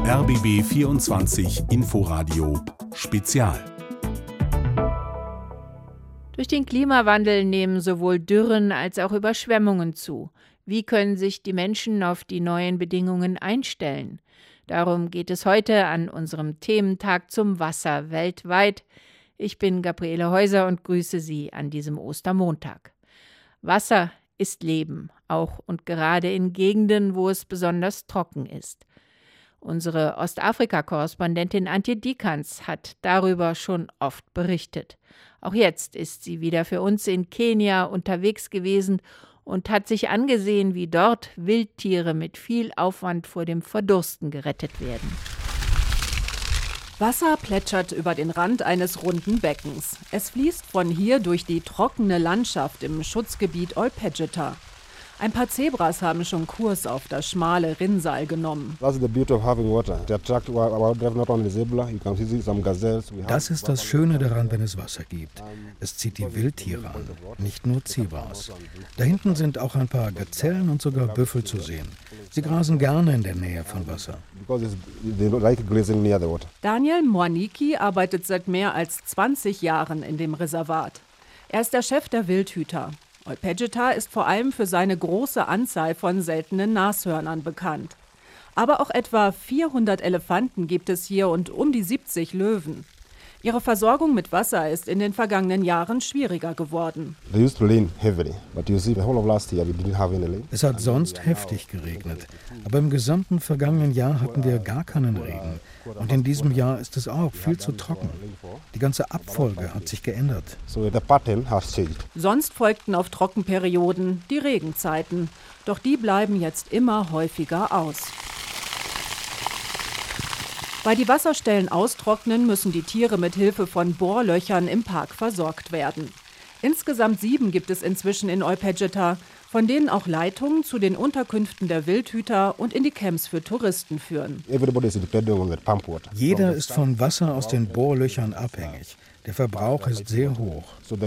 RBB 24 Inforadio Spezial. Durch den Klimawandel nehmen sowohl Dürren als auch Überschwemmungen zu. Wie können sich die Menschen auf die neuen Bedingungen einstellen? Darum geht es heute an unserem Thementag zum Wasser weltweit. Ich bin Gabriele Häuser und grüße Sie an diesem Ostermontag. Wasser ist Leben, auch und gerade in Gegenden, wo es besonders trocken ist. Unsere Ostafrika-Korrespondentin Antje Dikans hat darüber schon oft berichtet. Auch jetzt ist sie wieder für uns in Kenia unterwegs gewesen und hat sich angesehen, wie dort Wildtiere mit viel Aufwand vor dem Verdursten gerettet werden. Wasser plätschert über den Rand eines runden Beckens. Es fließt von hier durch die trockene Landschaft im Schutzgebiet Ol Pejeta. Ein paar Zebras haben schon Kurs auf das schmale Rinnsal genommen. Das ist das Schöne daran, wenn es Wasser gibt. Es zieht die Wildtiere an, nicht nur Zebras. Da hinten sind auch ein paar Gazellen und sogar Büffel zu sehen. Sie grasen gerne in der Nähe von Wasser. Daniel Mwaniki arbeitet seit mehr als 20 Jahren in dem Reservat. Er ist der Chef der Wildhüter. Ol Pejeta ist vor allem für seine große Anzahl von seltenen Nashörnern bekannt. Aber auch etwa 400 Elefanten gibt es hier und um die 70 Löwen. Ihre Versorgung mit Wasser ist in den vergangenen Jahren schwieriger geworden. Es hat sonst heftig geregnet, aber im gesamten vergangenen Jahr hatten wir gar keinen Regen. Und in diesem Jahr ist es auch viel zu trocken. Die ganze Abfolge hat sich geändert. Sonst folgten auf Trockenperioden die Regenzeiten. Doch die bleiben jetzt immer häufiger aus. Weil die Wasserstellen austrocknen, müssen die Tiere mit Hilfe von Bohrlöchern im Park versorgt werden. Insgesamt 7 gibt es inzwischen in Ol Pejeta, von denen auch Leitungen zu den Unterkünften der Wildhüter und in die Camps für Touristen führen. Jeder ist von Wasser aus den Bohrlöchern abhängig. Der Verbrauch ist sehr hoch.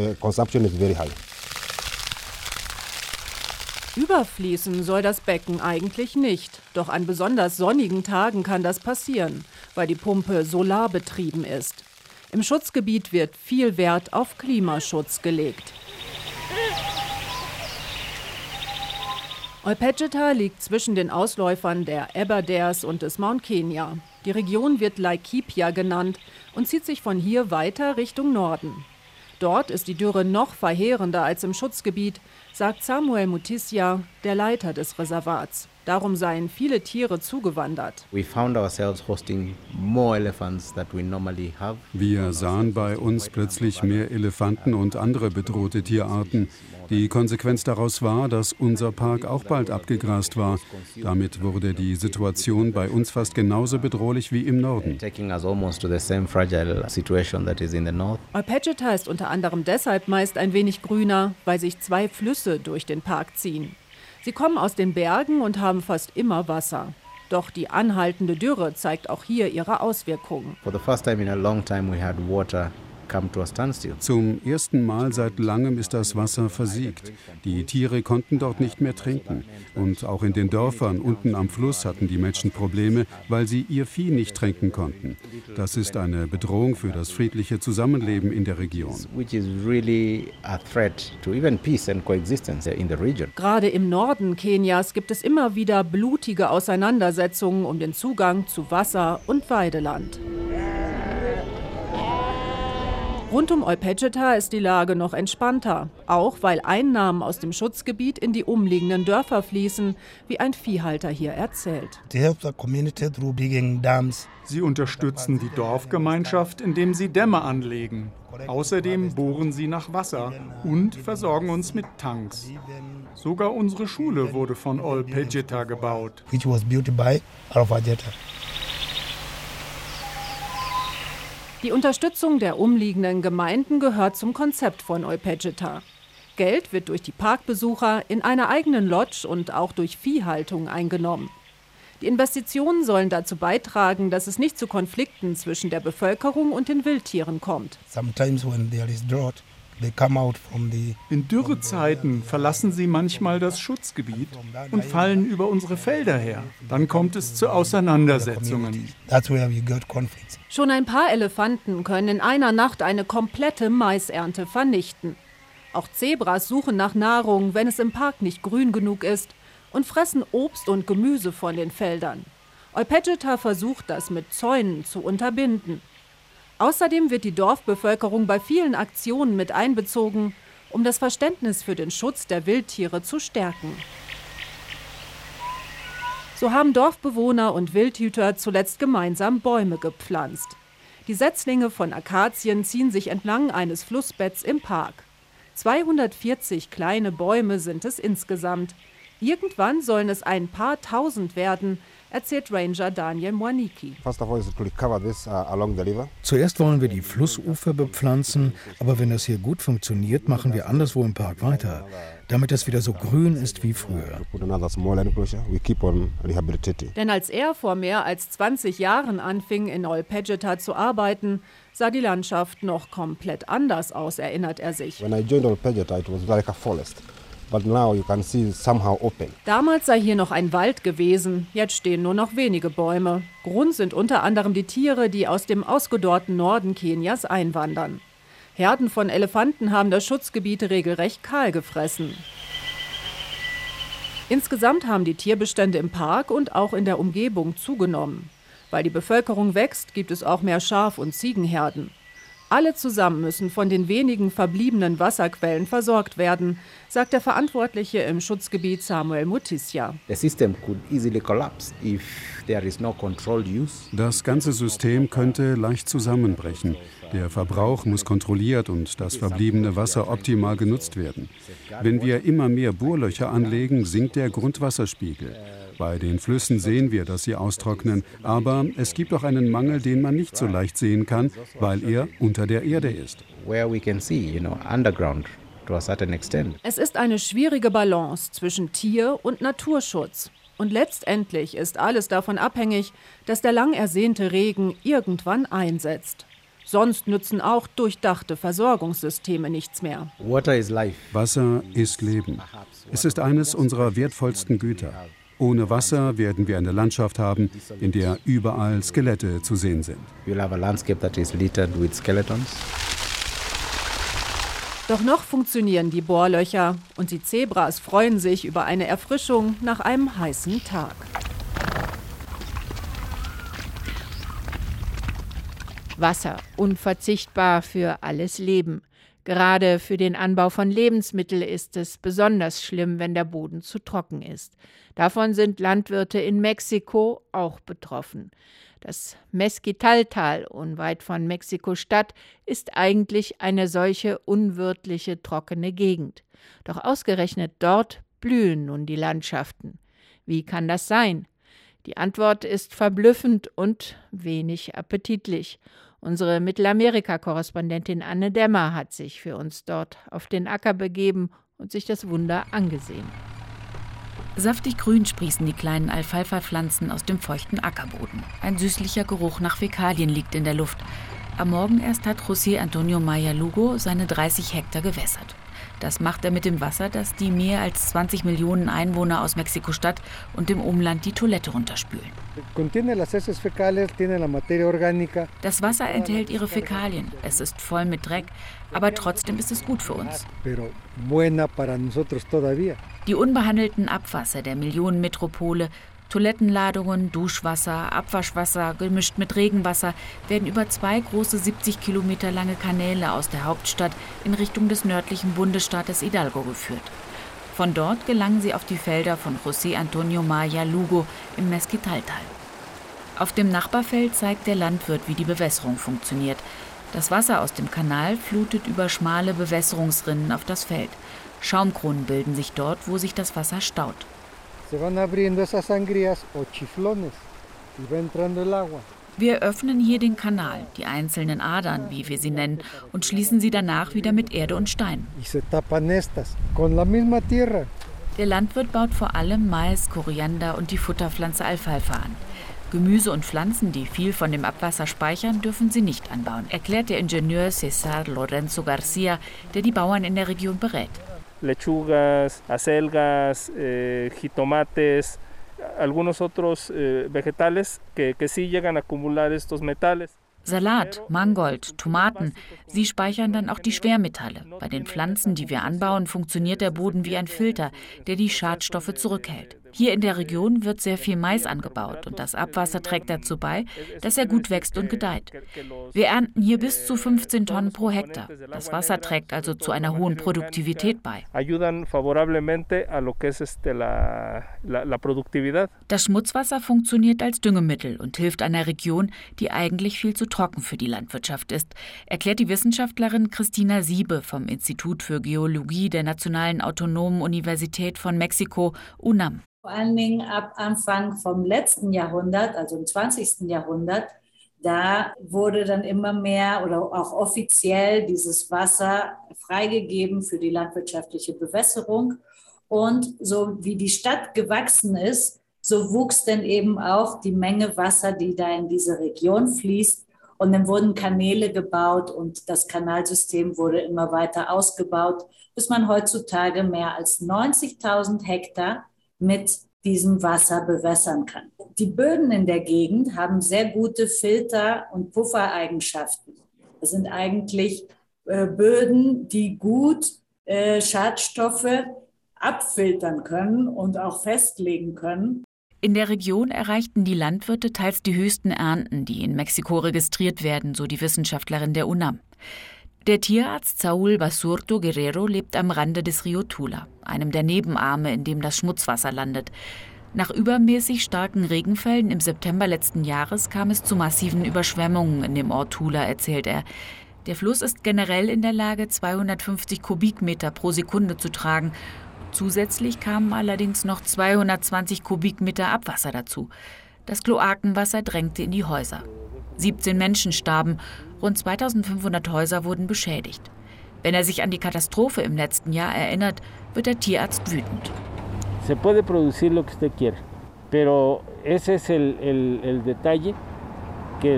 Überfließen soll das Becken eigentlich nicht. Doch an besonders sonnigen Tagen kann das passieren, weil die Pumpe solarbetrieben ist. Im Schutzgebiet wird viel Wert auf Klimaschutz gelegt. Ol Pejeta liegt zwischen den Ausläufern der Aberdares und des Mount Kenya. Die Region wird Laikipia genannt und zieht sich von hier weiter Richtung Norden. Dort ist die Dürre noch verheerender als im Schutzgebiet, sagt Samuel Mutisya, der Leiter des Reservats. Darum seien viele Tiere zugewandert. Wir sahen bei uns plötzlich mehr Elefanten und andere bedrohte Tierarten. Die Konsequenz daraus war, dass unser Park auch bald abgegrast war. Damit wurde die Situation bei uns fast genauso bedrohlich wie im Norden. Ol Pejeta ist unter anderem deshalb meist ein wenig grüner, weil sich 2 Flüsse durch den Park ziehen. Sie kommen aus den Bergen und haben fast immer Wasser. Doch die anhaltende Dürre zeigt auch hier ihre Auswirkungen. Zum ersten Mal seit langem ist das Wasser versiegt. Die Tiere konnten dort nicht mehr trinken. Und auch in den Dörfern unten am Fluss hatten die Menschen Probleme, weil sie ihr Vieh nicht tränken konnten. Das ist eine Bedrohung für das friedliche Zusammenleben in der Region. Gerade im Norden Kenias gibt es immer wieder blutige Auseinandersetzungen um den Zugang zu Wasser und Weideland. Rund um Ol Pejeta ist die Lage noch entspannter, auch weil Einnahmen aus dem Schutzgebiet in die umliegenden Dörfer fließen, wie ein Viehhalter hier erzählt. Sie unterstützen die Dorfgemeinschaft, indem sie Dämme anlegen. Außerdem bohren sie nach Wasser und versorgen uns mit Tanks. Sogar unsere Schule wurde von Ol Pejeta gebaut. Die Unterstützung der umliegenden Gemeinden gehört zum Konzept von Ol Pejeta. Geld wird durch die Parkbesucher in einer eigenen Lodge und auch durch Viehhaltung eingenommen. Die Investitionen sollen dazu beitragen, dass es nicht zu Konflikten zwischen der Bevölkerung und den Wildtieren kommt. In Dürrezeiten verlassen sie manchmal das Schutzgebiet und fallen über unsere Felder her. Dann kommt es zu Auseinandersetzungen. Schon ein paar Elefanten können in einer Nacht eine komplette Maisernte vernichten. Auch Zebras suchen nach Nahrung, wenn es im Park nicht grün genug ist, und fressen Obst und Gemüse von den Feldern. Ol Pejeta versucht, das mit Zäunen zu unterbinden. Außerdem wird die Dorfbevölkerung bei vielen Aktionen mit einbezogen, um das Verständnis für den Schutz der Wildtiere zu stärken. So haben Dorfbewohner und Wildhüter zuletzt gemeinsam Bäume gepflanzt. Die Setzlinge von Akazien ziehen sich entlang eines Flussbetts im Park. 240 kleine Bäume sind es insgesamt. Irgendwann sollen es ein paar tausend werden, erzählt Ranger Daniel Mwaniki. Zuerst wollen wir die Flussufer bepflanzen, aber wenn das hier gut funktioniert, machen wir anderswo im Park weiter, damit es wieder so grün ist wie früher. Denn als er vor mehr als 20 Jahren anfing, in Ol Pejeta zu arbeiten, sah die Landschaft noch komplett anders aus, erinnert er sich. When I joined Ol Pejeta, it was like a forest. But now you can see it's somehow open. Damals sei hier noch ein Wald gewesen, jetzt stehen nur noch wenige Bäume. Grund sind unter anderem die Tiere, die aus dem ausgedorrten Norden Kenias einwandern. Herden von Elefanten haben das Schutzgebiet regelrecht kahl gefressen. Insgesamt haben die Tierbestände im Park und auch in der Umgebung zugenommen. Weil die Bevölkerung wächst, gibt es auch mehr Schaf- und Ziegenherden. Alle zusammen müssen von den wenigen verbliebenen Wasserquellen versorgt werden, sagt der Verantwortliche im Schutzgebiet Samuel Mutisya. Das ganze System könnte leicht zusammenbrechen. Der Verbrauch muss kontrolliert und das verbliebene Wasser optimal genutzt werden. Wenn wir immer mehr Bohrlöcher anlegen, sinkt der Grundwasserspiegel. Bei den Flüssen sehen wir, dass sie austrocknen, aber es gibt auch einen Mangel, den man nicht so leicht sehen kann, weil er unter der Erde ist. Es ist eine schwierige Balance zwischen Tier- und Naturschutz. Und letztendlich ist alles davon abhängig, dass der lang ersehnte Regen irgendwann einsetzt. Sonst nützen auch durchdachte Versorgungssysteme nichts mehr. Wasser ist Leben. Es ist eines unserer wertvollsten Güter. Ohne Wasser werden wir eine Landschaft haben, in der überall Skelette zu sehen sind. Doch noch funktionieren die Bohrlöcher und die Zebras freuen sich über eine Erfrischung nach einem heißen Tag. Wasser, unverzichtbar für alles Leben. Gerade für den Anbau von Lebensmitteln ist es besonders schlimm, wenn der Boden zu trocken ist. Davon sind Landwirte in Mexiko auch betroffen. Das Mezquitaltal, unweit von Mexiko-Stadt, ist eigentlich eine solche unwirtliche, trockene Gegend. Doch ausgerechnet dort blühen nun die Landschaften. Wie kann das sein? Die Antwort ist verblüffend und wenig appetitlich. Unsere Mittelamerika-Korrespondentin Anne Dämmer hat sich für uns dort auf den Acker begeben und sich das Wunder angesehen. Saftig grün sprießen die kleinen Alfalfa-Pflanzen aus dem feuchten Ackerboden. Ein süßlicher Geruch nach Fäkalien liegt in der Luft. Am Morgen erst hat José Antonio Maya Lugo seine 30 Hektar gewässert. Das macht er mit dem Wasser, das die mehr als 20 Millionen Einwohner aus Mexiko-Stadt und dem Umland die Toilette runterspülen. Das Wasser enthält ihre Fäkalien. Es ist voll mit Dreck, aber trotzdem ist es gut für uns. Die unbehandelten Abwasser der Millionenmetropole, Toilettenladungen, Duschwasser, Abwaschwasser, gemischt mit Regenwasser, werden über 2 große 70 Kilometer lange Kanäle aus der Hauptstadt in Richtung des nördlichen Bundesstaates Hidalgo geführt. Von dort gelangen sie auf die Felder von José Antonio Maya Lugo im Mezquitaltal. Auf dem Nachbarfeld zeigt der Landwirt, wie die Bewässerung funktioniert. Das Wasser aus dem Kanal flutet über schmale Bewässerungsrinnen auf das Feld. Schaumkronen bilden sich dort, wo sich das Wasser staut. Wir öffnen hier den Kanal, die einzelnen Adern, wie wir sie nennen, und schließen sie danach wieder mit Erde und Stein. Der Landwirt baut vor allem Mais, Koriander und die Futterpflanze Alfalfa an. Gemüse und Pflanzen, die viel von dem Abwasser speichern, dürfen sie nicht anbauen, erklärt der Ingenieur César Lorenzo García, der die Bauern in der Region berät. Lechugas, acelgas, jitomates, algunos otros vegetales que sí llegan a acumular estos metales. Salat, Mangold, Tomaten, sie speichern dann auch die Schwermetalle. Bei den Pflanzen, die wir anbauen, funktioniert der Boden wie ein Filter, der die Schadstoffe zurückhält. Hier in der Region wird sehr viel Mais angebaut und das Abwasser trägt dazu bei, dass er gut wächst und gedeiht. Wir ernten hier bis zu 15 Tonnen pro Hektar. Das Wasser trägt also zu einer hohen Produktivität bei. Das Schmutzwasser funktioniert als Düngemittel und hilft einer Region, die eigentlich viel zu trocken für die Landwirtschaft ist, erklärt die Wissenschaftlerin Christina Siebe vom Institut für Geologie der Nationalen Autonomen Universität von Mexiko, UNAM. Vor allen Dingen ab Anfang vom letzten Jahrhundert, also im 20. Jahrhundert, da wurde dann immer mehr oder auch offiziell dieses Wasser freigegeben für die landwirtschaftliche Bewässerung. Und so wie die Stadt gewachsen ist, so wuchs dann eben auch die Menge Wasser, die da in diese Region fließt. Und dann wurden Kanäle gebaut und das Kanalsystem wurde immer weiter ausgebaut, bis man heutzutage mehr als 90.000 Hektar mit diesem Wasser bewässern kann. Die Böden in der Gegend haben sehr gute Filter- und Puffereigenschaften. Das sind eigentlich Böden, die gut Schadstoffe abfiltern können und auch festlegen können. In der Region erreichten die Landwirte teils die höchsten Ernten, die in Mexiko registriert werden, so die Wissenschaftlerin der UNAM. Der Tierarzt Saúl Basurto Guerrero lebt am Rande des Rio Tula, einem der Nebenarme, in dem das Schmutzwasser landet. Nach übermäßig starken Regenfällen im September letzten Jahres kam es zu massiven Überschwemmungen in dem Ort Tula, erzählt er. Der Fluss ist generell in der Lage, 250 Kubikmeter pro Sekunde zu tragen. Zusätzlich kamen allerdings noch 220 Kubikmeter Abwasser dazu. Das Kloakenwasser drängte in die Häuser. 17 Menschen starben, rund 2500 Häuser wurden beschädigt. Wenn er sich an die Katastrophe im letzten Jahr erinnert, wird der Tierarzt wütend. Se puede producir lo que usted quiera, pero ese es el detalle. Die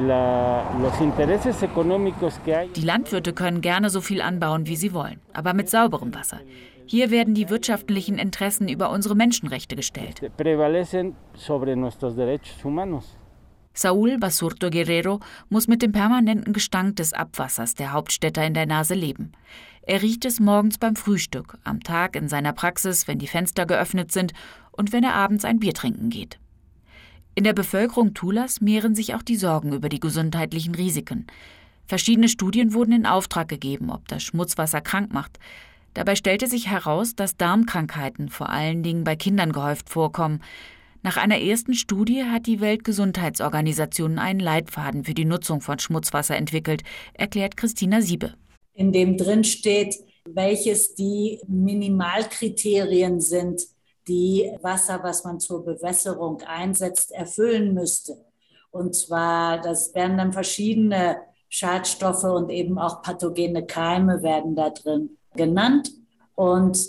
Landwirte können gerne so viel anbauen, wie sie wollen, aber mit sauberem Wasser. Hier werden die wirtschaftlichen Interessen über unsere Menschenrechte gestellt. Saúl Basurto Guerrero muss mit dem permanenten Gestank des Abwassers der Hauptstädter in der Nase leben. Er riecht es morgens beim Frühstück, am Tag in seiner Praxis, wenn die Fenster geöffnet sind und wenn er abends ein Bier trinken geht. In der Bevölkerung Tulas mehren sich auch die Sorgen über die gesundheitlichen Risiken. Verschiedene Studien wurden in Auftrag gegeben, ob das Schmutzwasser krank macht. Dabei stellte sich heraus, dass Darmkrankheiten vor allen Dingen bei Kindern gehäuft vorkommen. Nach einer ersten Studie hat die Weltgesundheitsorganisation einen Leitfaden für die Nutzung von Schmutzwasser entwickelt, erklärt Christina Siebe. In dem drin steht, welches die Minimalkriterien sind, die Wasser, was man zur Bewässerung einsetzt, erfüllen müsste. Und zwar, das werden dann verschiedene Schadstoffe und eben auch pathogene Keime werden da drin genannt. Und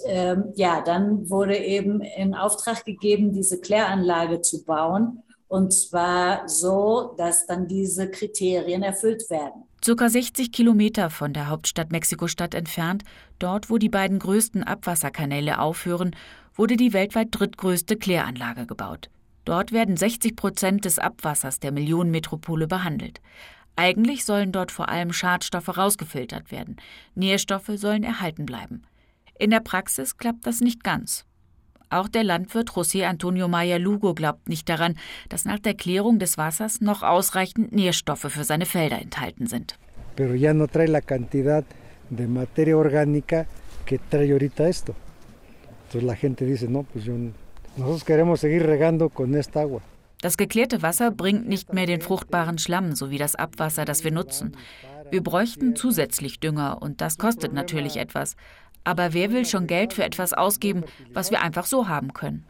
dann wurde eben in Auftrag gegeben, diese Kläranlage zu bauen. Und zwar so, dass dann diese Kriterien erfüllt werden. Circa 60 Kilometer von der Hauptstadt Mexiko-Stadt entfernt, dort wo die beiden größten Abwasserkanäle aufhören, wurde die weltweit drittgrößte Kläranlage gebaut. Dort werden 60% des Abwassers der Millionenmetropole behandelt. Eigentlich sollen dort vor allem Schadstoffe rausgefiltert werden. Nährstoffe sollen erhalten bleiben. In der Praxis klappt das nicht ganz. Auch der Landwirt José Antonio Maya Lugo glaubt nicht daran, dass nach der Klärung des Wassers noch ausreichend Nährstoffe für seine Felder enthalten sind. Pero ya no trae la cantidad de materia orgánica que trae ahorita esto. Entonces la gente dice, no, pues nosotros queremos seguir regando con esta agua. Das geklärte Wasser bringt nicht mehr den fruchtbaren Schlamm, so wie das Abwasser, das wir nutzen. Wir bräuchten zusätzlich Dünger und das kostet natürlich etwas. Aber wer will schon Geld für etwas ausgeben, was wir einfach so haben können?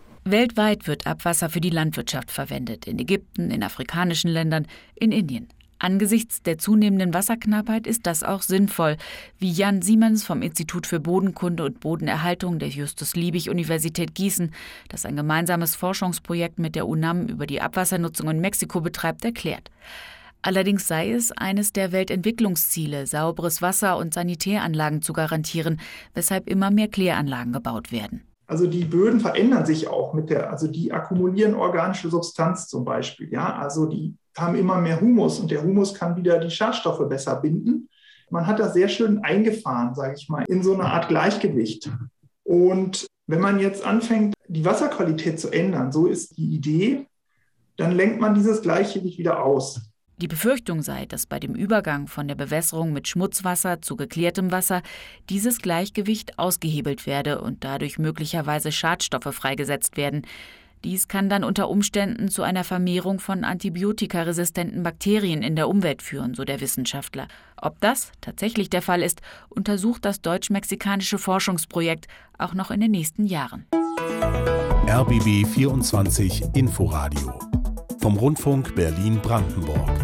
Weltweit wird Abwasser für die Landwirtschaft verwendet. In Ägypten, in afrikanischen Ländern, in Indien. Angesichts der zunehmenden Wasserknappheit ist das auch sinnvoll, wie Jan Siemens vom Institut für Bodenkunde und Bodenerhaltung der Justus-Liebig-Universität Gießen, das ein gemeinsames Forschungsprojekt mit der UNAM über die Abwassernutzung in Mexiko betreibt, erklärt. Allerdings sei es eines der Weltentwicklungsziele, sauberes Wasser und Sanitäranlagen zu garantieren, weshalb immer mehr Kläranlagen gebaut werden. Also die Böden verändern sich auch also die akkumulieren organische Substanz zum Beispiel. Ja? Also die haben immer mehr Humus und der Humus kann wieder die Schadstoffe besser binden. Man hat das sehr schön eingefahren, sage ich mal, in so eine Art Gleichgewicht. Und wenn man jetzt anfängt, die Wasserqualität zu ändern, so ist die Idee, dann lenkt man dieses Gleichgewicht wieder aus. Die Befürchtung sei, dass bei dem Übergang von der Bewässerung mit Schmutzwasser zu geklärtem Wasser dieses Gleichgewicht ausgehebelt werde und dadurch möglicherweise Schadstoffe freigesetzt werden. Dies kann dann unter Umständen zu einer Vermehrung von antibiotikaresistenten Bakterien in der Umwelt führen, so der Wissenschaftler. Ob das tatsächlich der Fall ist, untersucht das deutsch-mexikanische Forschungsprojekt auch noch in den nächsten Jahren. RBB 24 Inforadio vom Rundfunk Berlin-Brandenburg.